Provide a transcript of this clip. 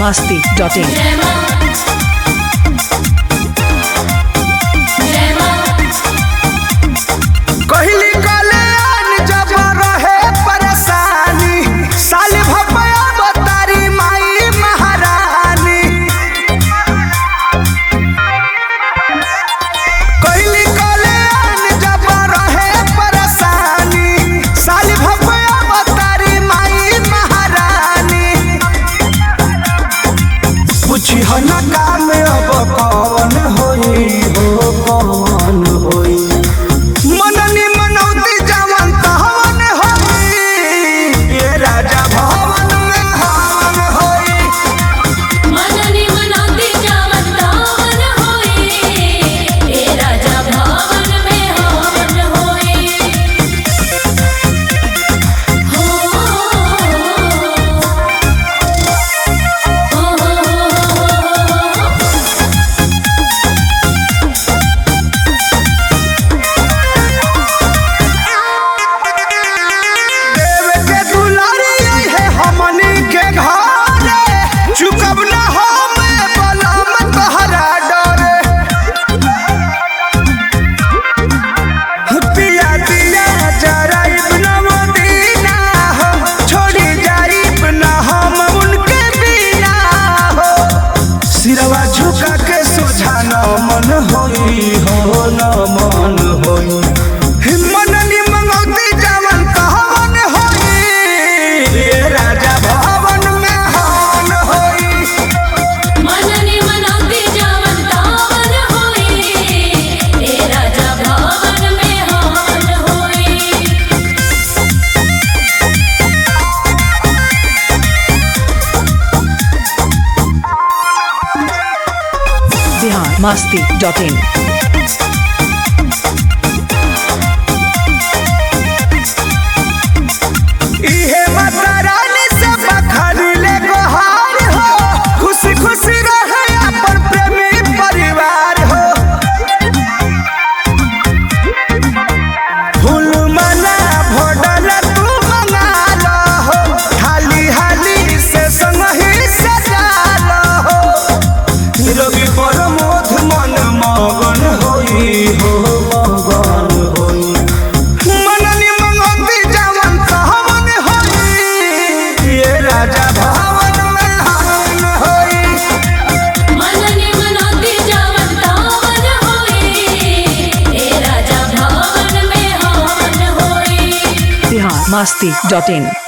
biharmasti.in कहली कल्याण जब रहे परेशानी साल भपया बतारी माई महारानी। कहली कल्याण जब रहे परेशानी साल भपया बतारी माई महारानी। पूछी हो न काम अब कौन होई हो कौन होई मननी मनौती जवन तहवन होई ये राजा भवन में हवन होई। मननी मनौती जवन तहवन होई ये राजा भवन में हवन होई। हो देव के दुलारी है हमनी के घरे चुकब न हम बलम तोहरा डरे। पिया दिया जराइब न मदीना हो छोड़ी जाइब न हम उनके बिना हो। सिरवा झुका के सोझा न मन होई हो न मन होई मननी मंगौती जवन कहवन होई ये राजा भवन में हवन होई। मननी मनौती जवन तहवन होई ये राजा भवन में हवन होई। biharmasti.in इहे माता रानी से बखान ले गोहार हो खुशी खुशी रहे अपन प्रेमी परिवार हो। फूल माला भोडल तू मंगा लो हो हाली हाली से संग ही सजा लो हो। रवि प्रमोद मन मगन होई हो मगन होई मननी मंगौती जवन कहवन होई ये राजा भवन में हवन होई। मननी मनौती जवन तहवन होई ये राजा भवन में हवन होई। biharmasti.in